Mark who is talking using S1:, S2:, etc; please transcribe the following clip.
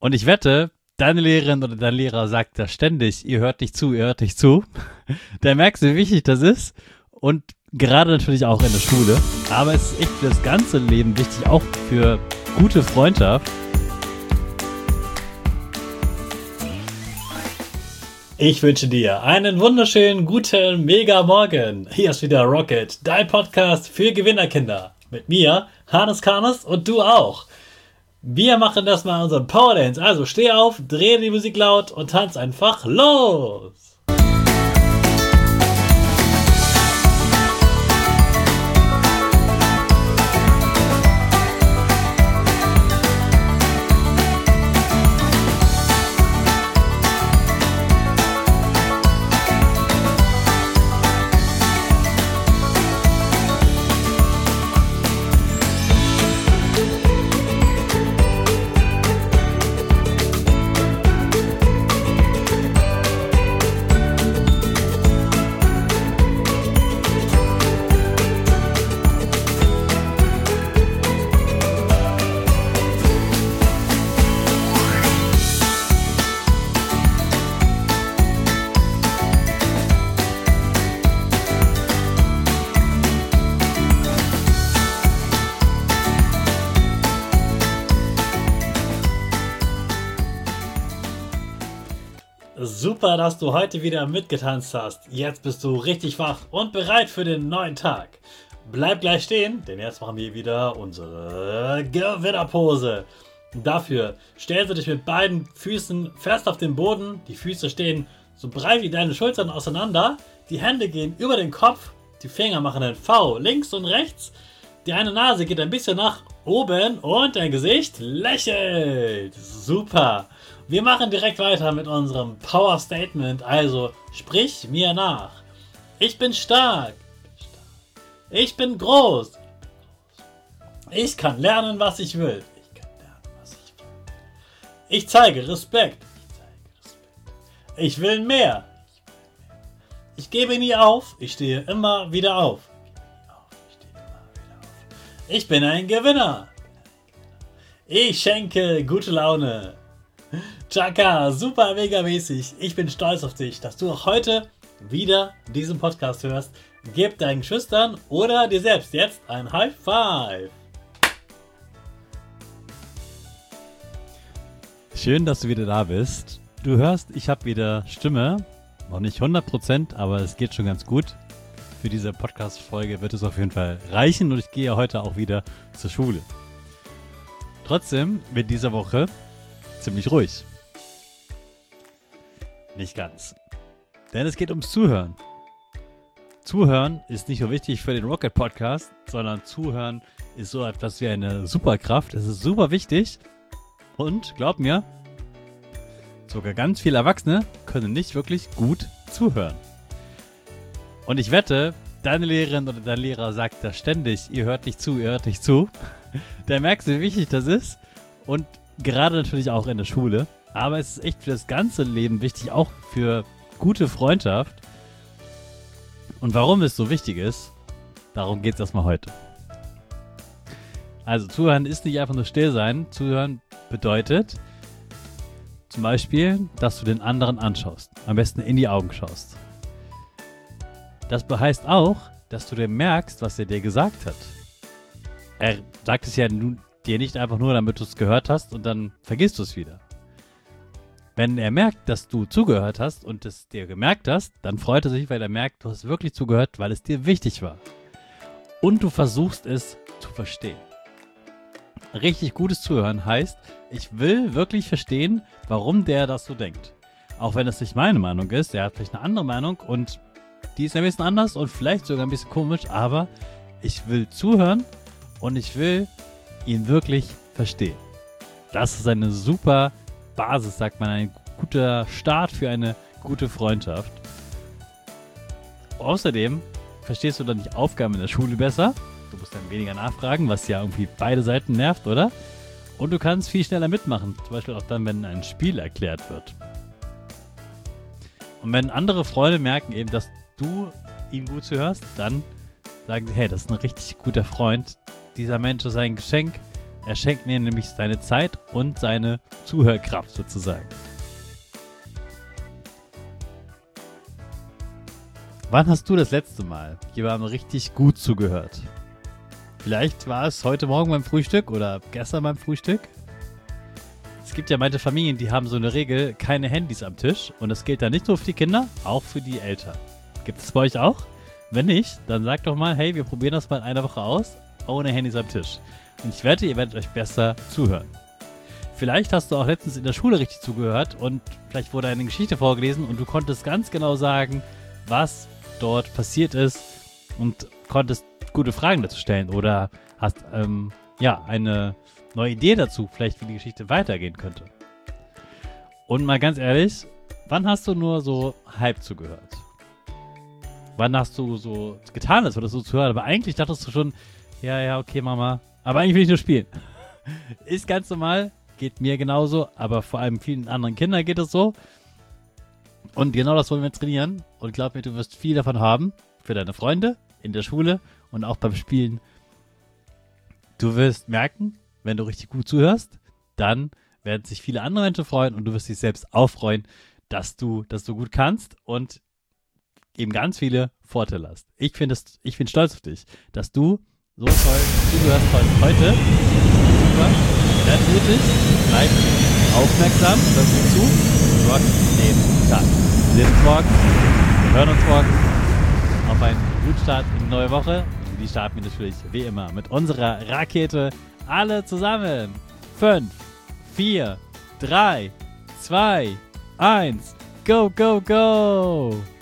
S1: Und ich wette, deine Lehrerin oder dein Lehrer sagt da ständig, ihr hört nicht zu, ihr hört nicht zu. Da merkst du, wie wichtig das ist. Und gerade natürlich auch in der Schule. Aber es ist echt für das ganze Leben wichtig, auch für gute Freundschaft. Ich wünsche dir einen wunderschönen, guten, mega Morgen. Hier ist wieder Rocket, dein Podcast für Gewinnerkinder. Mit mir, Hannes Karnes und du auch. Wir machen das mal unseren Power Dance. Also steh auf, dreh die Musik laut und tanz einfach los. Super, dass du heute wieder mitgetanzt hast. Jetzt bist du richtig wach und bereit für den neuen Tag. Bleib gleich stehen, denn jetzt machen wir wieder unsere Gewinnerpose. Dafür stellst du dich mit beiden Füßen fest auf den Boden. Die Füße stehen so breit wie deine Schultern auseinander. Die Hände gehen über den Kopf. Die Finger machen ein V links und rechts. Die eine Nase geht ein bisschen nach oben und dein Gesicht lächelt. Super. Wir machen direkt weiter mit unserem Power Statement. Also sprich mir nach. Ich bin stark. Ich bin groß. Ich kann lernen, was ich will. Ich zeige Respekt. Ich will mehr. Ich gebe nie auf. Ich stehe immer wieder auf. Ich bin ein Gewinner. Ich schenke gute Laune. Chaka, super mega mäßig. Ich bin stolz auf dich, dass du auch heute wieder diesen Podcast hörst. Gib deinen Geschwistern oder dir selbst jetzt ein High Five. Schön, dass du wieder da bist. Du hörst, ich habe wieder Stimme. Noch nicht 100%, aber es geht schon ganz gut. Für diese Podcast-Folge wird es auf jeden Fall reichen und ich gehe heute auch wieder zur Schule. Trotzdem wird diese Woche ziemlich ruhig. Nicht ganz. Denn es geht ums Zuhören. Zuhören ist nicht nur wichtig für den Rocket Podcast, sondern Zuhören ist so etwas wie eine Superkraft. Es ist super wichtig. Und glaub mir, sogar ganz viele Erwachsene können nicht wirklich gut zuhören. Und ich wette, deine Lehrerin oder dein Lehrer sagt da ständig, ihr hört nicht zu, ihr hört nicht zu. Da merkst du, wie wichtig das ist. Und gerade natürlich auch in der Schule. Aber es ist echt für das ganze Leben wichtig, auch für gute Freundschaft. Und warum es so wichtig ist, darum geht es erstmal heute. Also zuhören ist nicht einfach nur still sein. Zuhören bedeutet zum Beispiel, dass du den anderen anschaust. Am besten in die Augen schaust. Das heißt auch, dass du dir merkst, was er dir gesagt hat. Er sagt es ja dir nicht einfach nur, damit du es gehört hast und dann vergisst du es wieder. Wenn er merkt, dass du zugehört hast und es dir gemerkt hast, dann freut er sich, weil er merkt, du hast wirklich zugehört, weil es dir wichtig war. Und du versuchst es zu verstehen. Richtig gutes Zuhören heißt, ich will wirklich verstehen, warum der das so denkt. Auch wenn es nicht meine Meinung ist, er hat vielleicht eine andere Meinung und die ist ein bisschen anders und vielleicht sogar ein bisschen komisch, aber ich will zuhören und ich will ihn wirklich verstehen. Das ist eine super Basis, sagt man, ein guter Start für eine gute Freundschaft. Außerdem verstehst du dann die Aufgaben in der Schule besser. Du musst dann weniger nachfragen, was ja irgendwie beide Seiten nervt, oder? Und du kannst viel schneller mitmachen, zum Beispiel auch dann, wenn ein Spiel erklärt wird. Und wenn andere Freunde merken eben, dass du ihm gut zuhörst, dann sagen sie, hey, das ist ein richtig guter Freund. Dieser Mensch ist ein Geschenk. Er schenkt mir nämlich seine Zeit und seine Zuhörkraft sozusagen. Wann hast du das letzte Mal jemandem richtig gut zugehört? Vielleicht war es heute Morgen beim Frühstück oder gestern beim Frühstück. Es gibt ja manche Familien, die haben so eine Regel, keine Handys am Tisch. Und das gilt dann nicht nur für die Kinder, auch für die Eltern. Gibt es bei euch auch? Wenn nicht, dann sagt doch mal, hey, wir probieren das mal in einer Woche aus, ohne Handys am Tisch. Und ich wette, ihr werdet euch besser zuhören. Vielleicht hast du auch letztens in der Schule richtig zugehört und vielleicht wurde eine Geschichte vorgelesen und du konntest ganz genau sagen, was dort passiert ist und konntest gute Fragen dazu stellen oder hast eine neue Idee dazu, vielleicht wie die Geschichte weitergehen könnte. Und mal ganz ehrlich, wann hast du nur so halb zugehört? Wann hast du so getan, als würdest du zuhören, aber eigentlich dachtest du schon, ja, okay, Mama, aber eigentlich will ich nur spielen. Ist ganz normal, geht mir genauso, aber vor allem vielen anderen Kindern geht es so. Und genau das wollen wir trainieren. Und glaub mir, du wirst viel davon haben. Für deine Freunde, in der Schule und auch beim Spielen. Du wirst merken, wenn du richtig gut zuhörst, dann werden sich viele andere Menschen freuen und du wirst dich selbst auch freuen, dass du gut kannst und eben ganz viele Vorteile hast. Ich bin stolz auf dich, dass du so toll zugehört hast heute. Super. Werd mutig, bleib aufmerksam, hörst du zu und rock den Tag. Wir sehen uns morgen, wir hören uns morgen auf einen guten Start in die neue Woche. Und die starten wir natürlich wie immer mit unserer Rakete. Alle zusammen. 5, 4, 3, 2, 1. Go, go, go!